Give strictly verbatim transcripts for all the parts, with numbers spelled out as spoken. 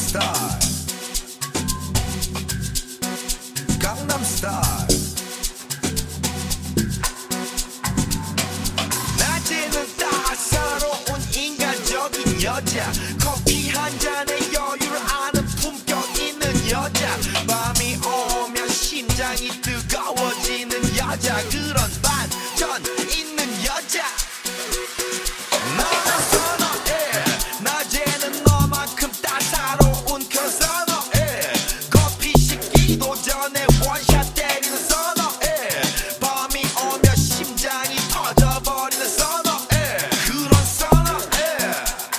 스타일 강남 스타일 낮에는 따사로운 인간적인 여자 커피 한 잔에 여유를 아는 품격 있는 여자 밤이 오면 심장이 뜨거워지는 여자 그런 반전 있는 여자 너는 선어해 낮에는 너만큼 따사로운 그 선어해 커피 식기도 전에 원샷 때리는 선어해 밤이 오면 심장이 터져버리는 선어해 그런 선어해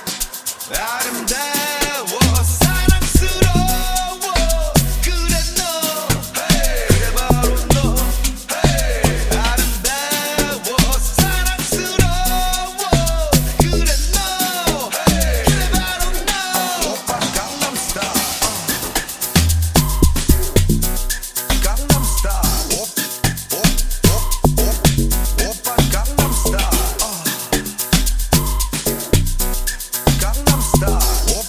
아름다워 사랑스러워 그래 너 hey, 그래 바로 너 hey, 아름다워 사랑스러워 그래 너 hey, 그래 바로 너 오빠 강남스타일 강남스타일 오빠 강남스타일 강남스타일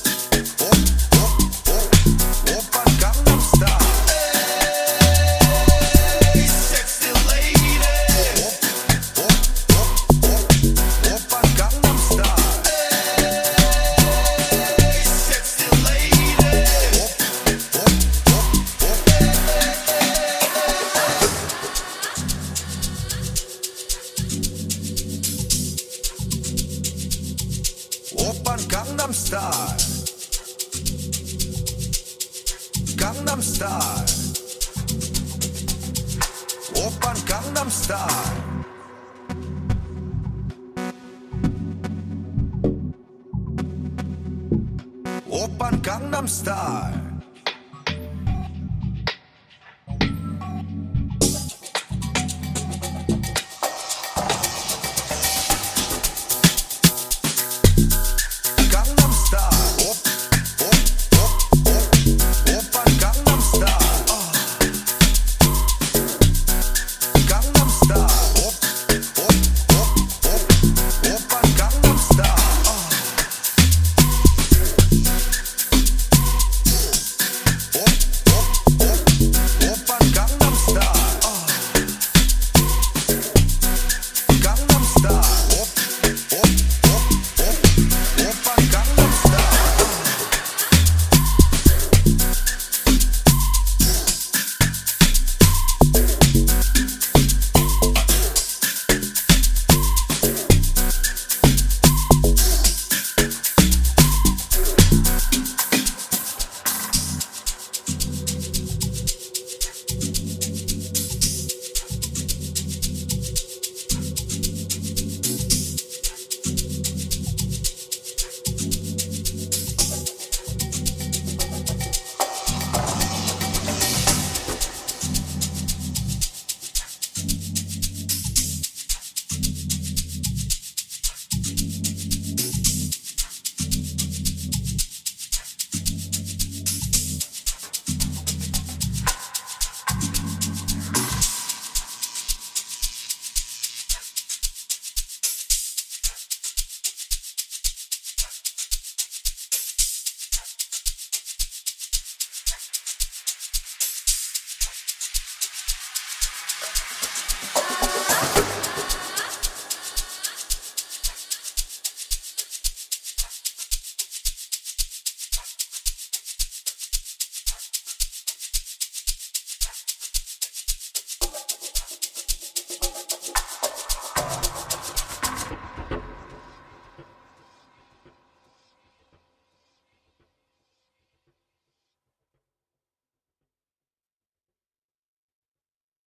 오빠 강남스타일 에이 섹시 레이디 오빠 강남스타일 에이 섹시 레이디 오빤 강남스타일 강남스타일 오빤 강남스타일 오빤 강남스타일